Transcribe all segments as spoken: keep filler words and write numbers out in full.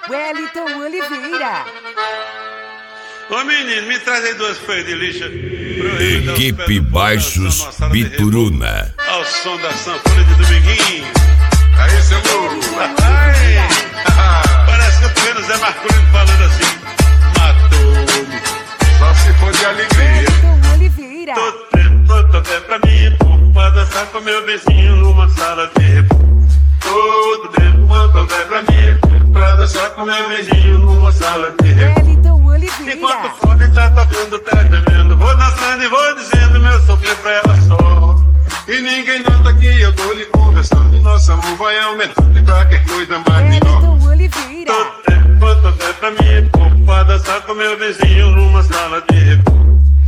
Wellington Oliveira. Ô menino, me traz aí duas feias de lixa pro Rio. Equipe Baixos Bituruna. Ao som da sanfona de Dominguinho. Aí, seu louco. Parece que eu tô vendo o Zé Marcolino falando assim. Matou-me. Só se for de alegria. Wellington Oliveira. Tô tempo, tô até pra mim, pô, pra dançar com meu vizinho numa sala de repouso. Todo tempo, tô até pra mim, pra dançar com meu vizinho numa sala de repouso. Wellington Oliveira. Enquanto o fone tá tocando, tá tremendo, vou dançando e vou dizendo meu sofrer pra ela só. E ninguém nota que eu tô lhe conversando. E nosso amor vai aumentando e qualquer coisa mais menor. Wellington Oliveira. Tô tempo, tô até pra mim, pô, pra dançar com meu vizinho numa sala de repouso.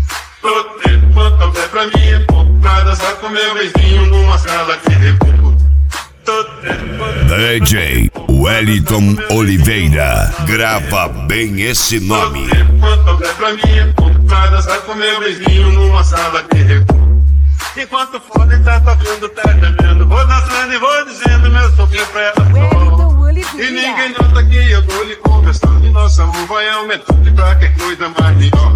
Tô tempo, tô até pra mim, pô, pra dançar com meu vizinho numa sala de repouso. Tô tempo, D J Wellington Oliveira. Grava bem esse nome. Tô tempo, tô até pra mim, pô, pra dançar com meu vizinho numa sala de repouso. enquanto o fone tá tocando, tá tremendo, vou dançando e vou dizendo meu sofrer pra ela só. Wellington E Oliveira. ninguém nota que eu tô lhe conversando. E nosso amor vai aumentando e qualquer coisa mais menor.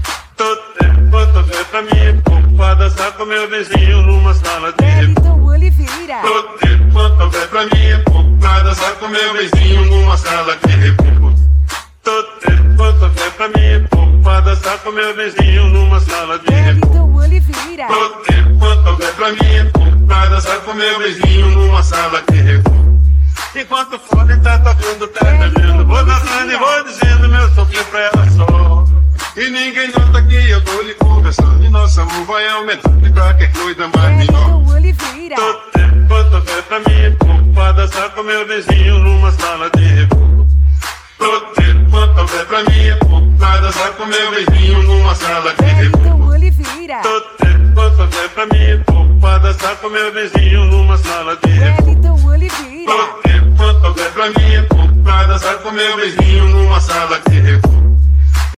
Tô tempo, tô vendo pra mim, pô, pra dançar com meu vizinho numa sala de repouso. Wellington Oliveira. Tô tempo, tô vendo pra mim, pô, pra dançar com meu vizinho numa sala de repouso. Tô tempo, tô vendo pra mim, pô, pra dançar com meu vizinho numa sala de repouso. Wellington Oliveira. Tô tempo, tô vendo pra mim, pô, pra dançar com meu vizinho numa sala de repouso. Enquanto o fone tá tocando, tá tremendo, vou dançando e vou dizendo meu sofrer pra ela só. E ninguém nota que eu tô lhe conversando. E nosso amor vai aumentando e qualquer coisa mais menor. Wellington Oliveira. Tô tempo, tô vendo pra mim, pô, pra dançar com meu vizinho numa sala de repouso. Tô tempo, tô vendo pra mim, pô, pra dançar com meu vizinho numa sala de repouso. Wellington Oliveira. Tô tempo, tô vendo pra mim, pô, pra dançar com meu vizinho numa sala de repouso. Wellington Tô Oliveira. tempo, tô vendo pra mim, pô, pra dançar com meu vizinho numa sala de repouso.